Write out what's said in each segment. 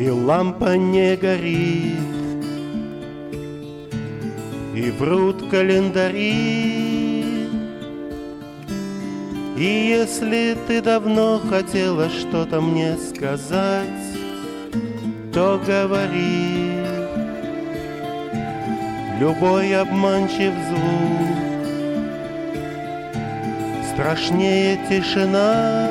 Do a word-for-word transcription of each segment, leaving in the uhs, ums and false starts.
и лампа не горит, и врут календари. И если ты давно хотела что-то мне сказать, то говори. Любой обманчив звук страшнее тишина,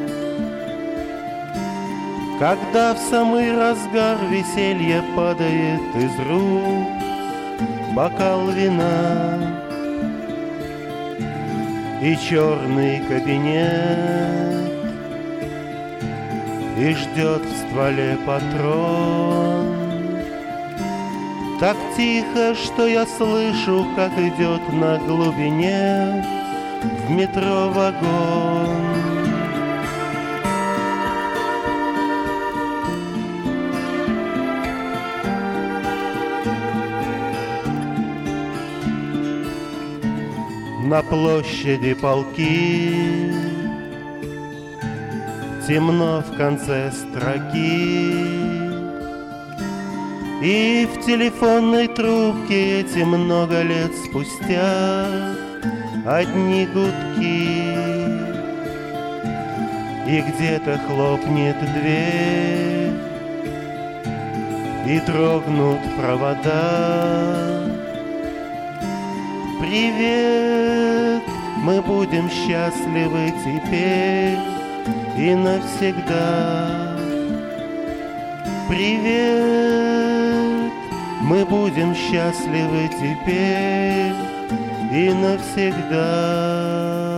когда в самый разгар веселья падает из рук бокал вина. И черный кабинет, и ждет в стволе патрон. Так тихо, что я слышу, как идет на глубине в метро вагон. На площади полки, темно в конце строки, и в телефонной трубке эти много лет спустя одни гудки. И где-то хлопнет дверь, и дрогнут провода. Привет, мы будем счастливы теперь и навсегда. Привет, мы будем счастливы теперь и навсегда.